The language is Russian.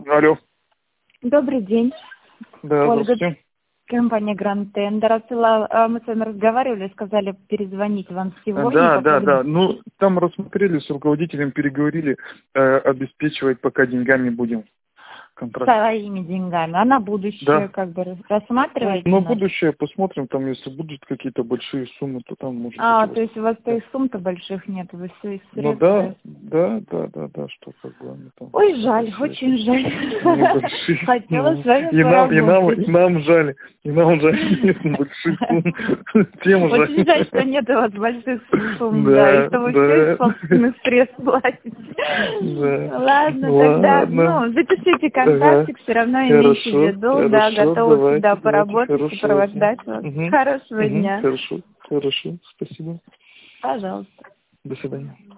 Алло. Добрый день. Да, Ольга, здравствуйте. компания Grand Tender. Мы с вами разговаривали, сказали перезвонить вам сегодня. Да. Ну, там рассмотрели, с руководителем переговорили, обеспечивать пока деньгами будем контракт. Своими деньгами. А на будущее как бы рассматриваете? Ну, будущее посмотрим, там, если будут какие-то большие суммы, то там может быть. То есть у вас то есть сумм-то больших нет, вы все из Ну средств. да, что как бы они там. Ой, жаль, очень жаль. Небольшие. Хотела с вами И поработать. нам жаль, нет больших сумм. Тем жаль. Очень жаль, что нет у вас больших сумм, Да, и что вы все из собственных средств платите. Да. Ладно, тогда, запишите контактик, все равно имейте в виду, готова всегда поработать, сопровождать вас. Хорошего дня. Хорошо, спасибо. Пожалуйста. До свидания.